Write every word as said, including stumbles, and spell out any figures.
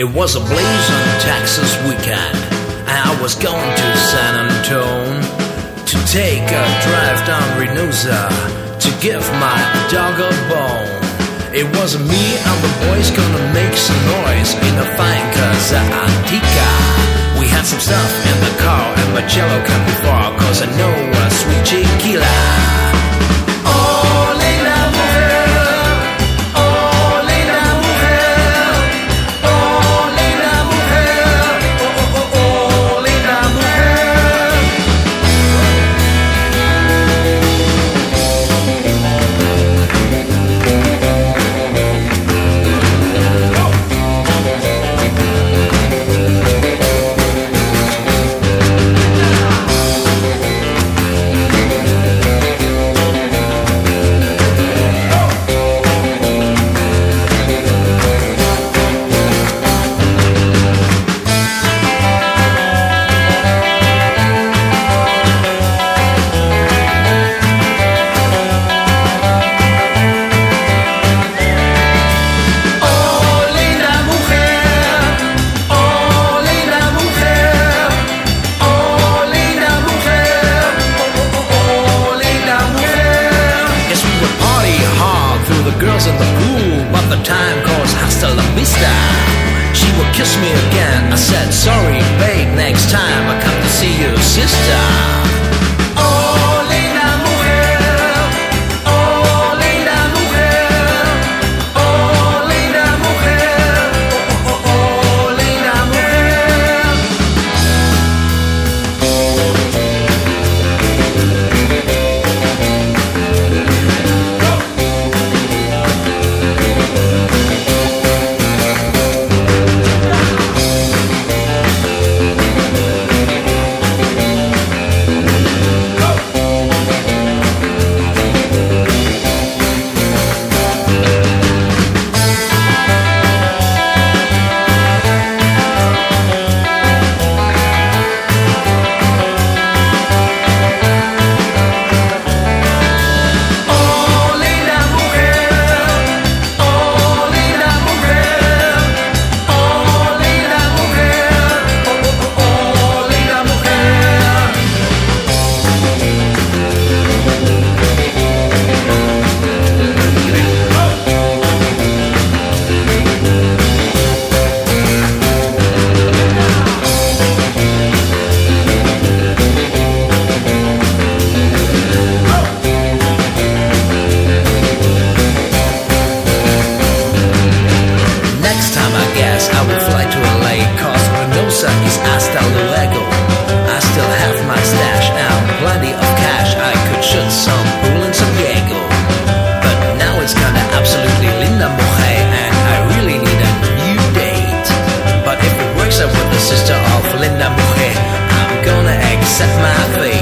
It was a blazing Texas weekend, and I was going to San Antone to take a drive down Reynosa to give my dog a bone. It was me and the boys gonna make some noise in a fine Casa Antica. We had some stuff in the car and my cello can't be far, cause I know a sweet tequila. Girls in the pool, but the time calls hasta la vista. She would kiss me again. I said, sorry, babe, next time I come to see you, sister. Oh, linda mujer. Oh, linda mujer. Oh, linda mujer. Oh, oh, oh, linda mujer. I will fly to L A, cause Reynosa is hasta luego. I still have my stash and plenty of cash. I could shoot some pool in San Diego, but now it's kinda absolutely linda mujer, and I really need a new date. But if it works out with the sister of linda mujer, I'm gonna accept my fate.